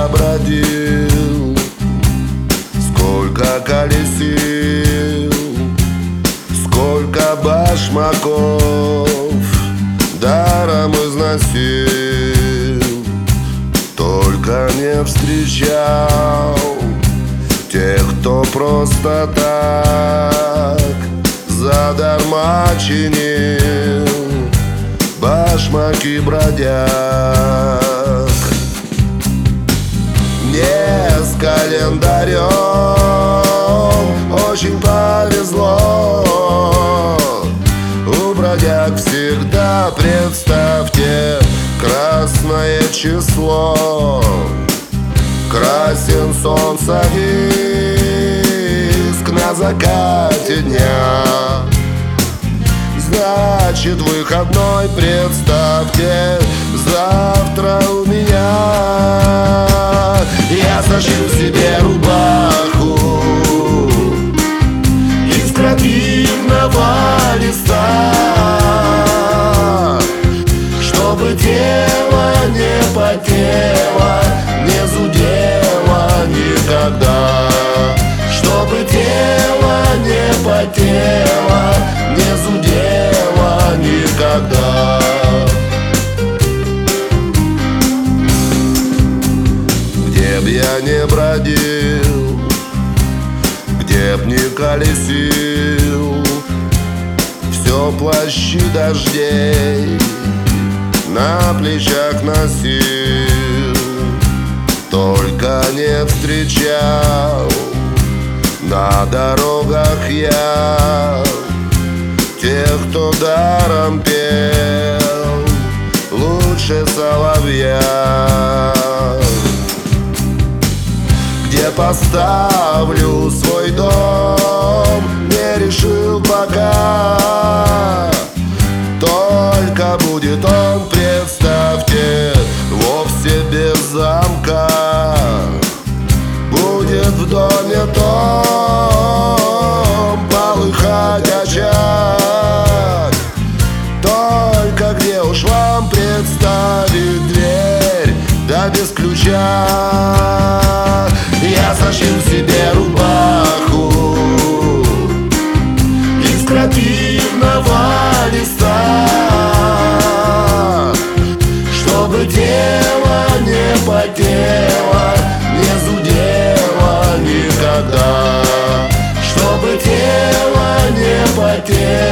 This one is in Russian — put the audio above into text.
я бродил, сколько колесил, сколько башмаков даром износил, только не встречал тех, кто просто так задарма чинил башмаки бродяг. Мне с календарем очень повезло. У бродяг всегда, представьте, красное число. Красен солнца диск на закате дня. Значит, выходной, представьте, завтра у меня. Я сошью себе рубаху из крапивного листа, чтобы тело не потело, не зудело никогда. Чтобы тело не потело, не зудело никогда. Где б я не бродил, где б не колесил, все плащи дождей на плечах носил, только не встречал на дорогах я тех, кто даром пел лучше соловья. Где поставлю свой дом, не решил пока. Только будет он, представьте, вовсе без замка. Будет в доме том полыхать очаг. Только где уж вам представить дверь, да без ключа. Я сошью себе рубаху из крапивного листа, чтобы тело не потело, не зудело никогда. Чтобы тело не потело,